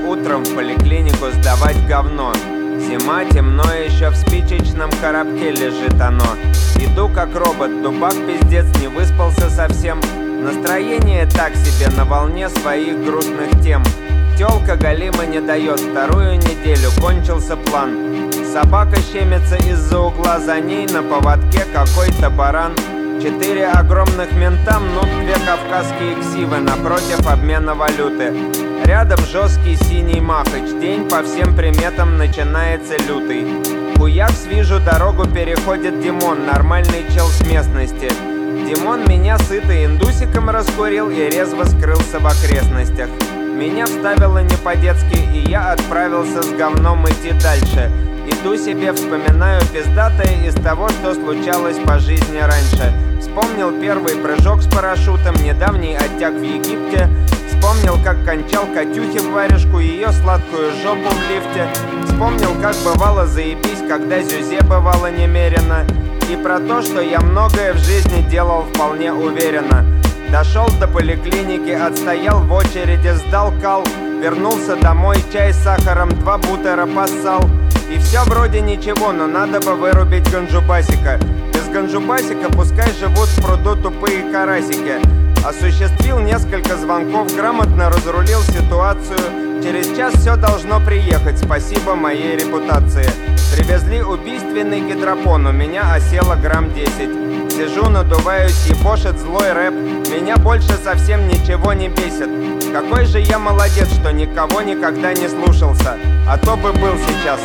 утром в поликлинику сдавать говно. Зима, темно, еще в спичечном коробке лежит оно. Иду как робот, дубак пиздец, не выспался совсем. Настроение так себе, на волне своих грустных тем. Тёлка галима не дает, вторую неделю кончился план. Собака щемится из-за угла, за ней на поводке какой-то баран. 4 огромных мента мнут 2 кавказские ксивы напротив обмена валюты. Рядом жесткий синий махач, день по всем приметам начинается лютый. Хуякс, вижу, дорогу переходит Димон, нормальный чел с местности. Димон меня сытый индусиком раскурил и резво скрылся в окрестностях. Меня вставило не по-детски, и я отправился с говном идти дальше. Иду себе, вспоминаю пиздатое из того, что случалось по жизни раньше. Вспомнил первый прыжок с парашютом, недавний оттяг в Египте. Вспомнил, как кончал Катюхе в варежку, ее сладкую жопу в лифте. Вспомнил, как бывало заебись, когда зюзе бывало немерено. И про то, что я многое в жизни делал вполне уверенно. Дошел до поликлиники, отстоял в очереди, сдал кал. Вернулся домой, чай с сахаром, 2 бутера поссал. И все вроде ничего, но надо бы вырубить ганджубасика. Без ганджубасика пускай живут в пруду тупые карасики. Осуществил несколько звонков, грамотно разрулил ситуацию. Через час все должно приехать, спасибо моей репутации. Привезли убийственный гидропон, у меня осело грамм 10. Сижу, надуваюсь, ебошит злой рэп. Меня больше совсем ничего не бесит. Какой же я молодец, что никого никогда не слушался. А то бы был сейчас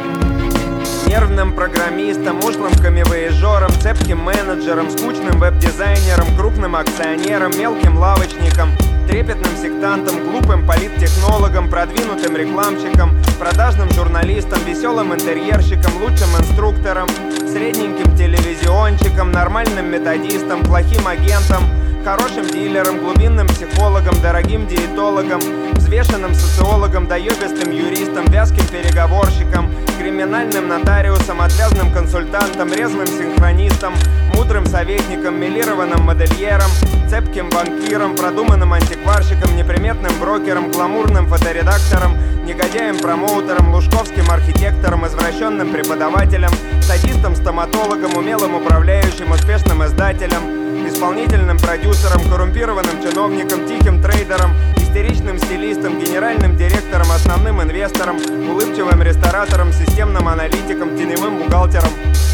нервным программистом, ушлым камевояжером, цепким менеджером, скучным веб-дизайнером, крупным акционером, мелким лавочником, трепетным сектантом, глупым политтехнологом, продвинутым рекламщиком, продажным журналистом, веселым интерьерщиком, лучшим инструктором, средненьким телевизионщиком, нормальным методистом, плохим агентом, хорошим дилером, глубинным психологом, дорогим диетологом, взвешенным социологом, доебистым юристом, вязким переговорщиком, криминальным нотариусом, отвязным консультантом, резвым синхронистом, мудрым советником, милированным модельером, цепким банкиром, продуманным антикварщиком, неприметным брокером, гламурным фоторедактором, негодяем-промоутером, лужковским архитектором, извращенным преподавателем, садистом-стоматологом, умелым управляющим, успешным издателем, исполнительным продюсером, коррумпированным чиновником, тихим трейдером, истеричным стилистом, генеральным директором, основным инвестором, улыбчивым ресторатором, системным аналитиком, теневым бухгалтером.